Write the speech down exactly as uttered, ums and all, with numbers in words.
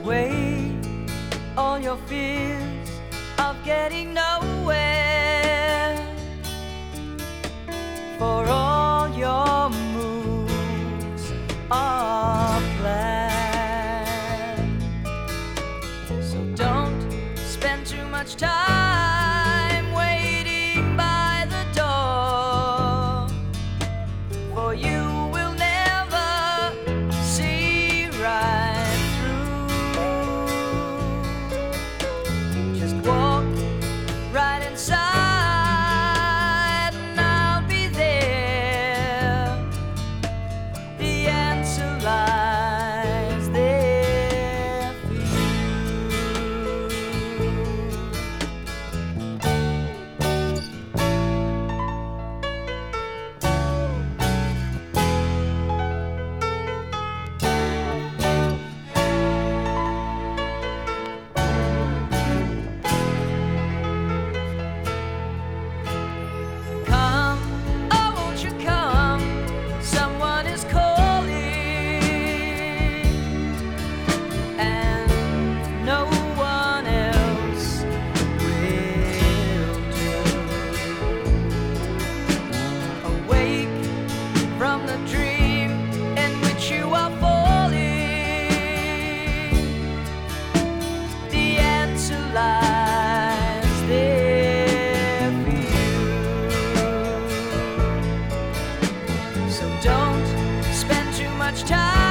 away all your fears of getting nowhere, for all your moves are planned. So don't spend too much time waiting by the door, for you will never see right through. Just walk right inside and I'll be there. The answer lies there for you. Come, oh won't you come? Someone is calling, and no one else will do. Awake from the dream in which you are falling. The answer lies there for you. So don't spend too much time